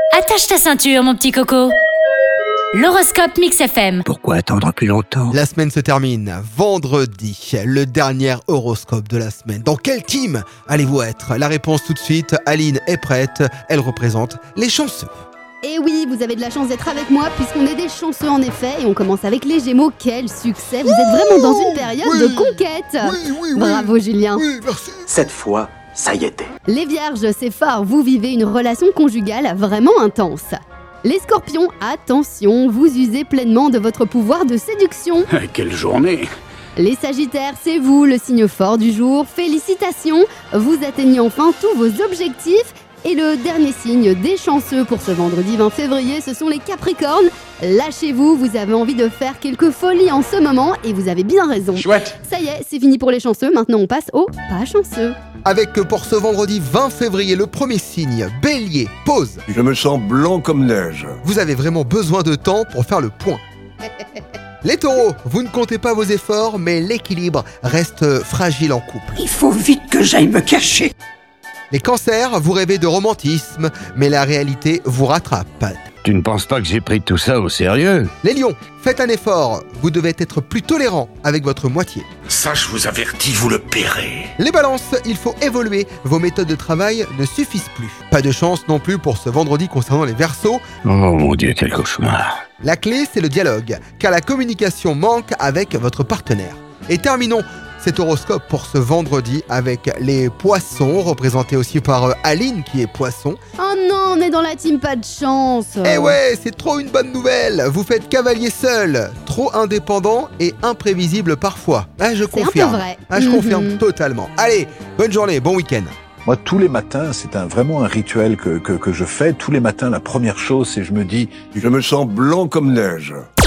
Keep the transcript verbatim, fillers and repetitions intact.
Attache ta ceinture, mon petit coco. L'horoscope Mix F M. Pourquoi attendre plus longtemps? La semaine se termine. Vendredi, le dernier horoscope de la semaine. Dans quel team allez-vous être? La réponse tout de suite. Aline est prête. Elle représente les chanceux. Et oui, vous avez de la chance d'être avec moi puisqu'on est des chanceux en effet. Et on commence avec les Gémeaux. Quel succès! Vous êtes vraiment dans une période oui, de conquête. Oui, oui, oui. Bravo Julien. Oui, merci. Cette fois, ça y était. Les Vierges, c'est fort. Vous vivez une relation conjugale vraiment intense. Les Scorpions, attention, vous usez pleinement de votre pouvoir de séduction. Quelle journée! Les Sagittaires, c'est vous, le signe fort du jour. Félicitations, vous atteignez enfin tous vos objectifs. Et le dernier signe des chanceux pour ce vendredi vingt février, ce sont les Capricornes. Lâchez-vous, vous avez envie de faire quelques folies en ce moment et vous avez bien raison. Chouette! Ça y est, c'est fini pour les chanceux, maintenant on passe aux pas chanceux. Avec pour ce vendredi vingt février, le premier signe, Bélier, pause. Je me sens blanc comme neige. Vous avez vraiment besoin de temps pour faire le point. Les Taureaux, vous ne comptez pas vos efforts, mais l'équilibre reste fragile en couple. Il faut vite que j'aille me cacher. Les Cancers, vous rêvez de romantisme, mais la réalité vous rattrape. Tu ne penses pas que j'ai pris tout ça au sérieux? Les Lions, faites un effort, vous devez être plus tolérant avec votre moitié. Ça, je vous avertis, vous le paierez. Les Balances, il faut évoluer, vos méthodes de travail ne suffisent plus. Pas de chance non plus pour ce vendredi concernant les Verseaux. Oh mon Dieu, quel cauchemar. La clé, c'est le dialogue, car la communication manque avec votre partenaire. Et terminons cet horoscope pour ce vendredi avec les Poissons, représentés aussi par euh, Aline qui est Poisson. Oh non, on est dans la team pas de chance. Eh ouais, c'est trop une bonne nouvelle. Vous faites cavalier seul, trop indépendant et imprévisible parfois. Ah, je C'est un confirme. peu vrai. Ah, je Mhm. confirme totalement. Allez, bonne journée, bon week-end. Moi, tous les matins, c'est un, vraiment un rituel que, que, que je fais. Tous les matins, la première chose, c'est je me dis... Je me sens blanc comme neige.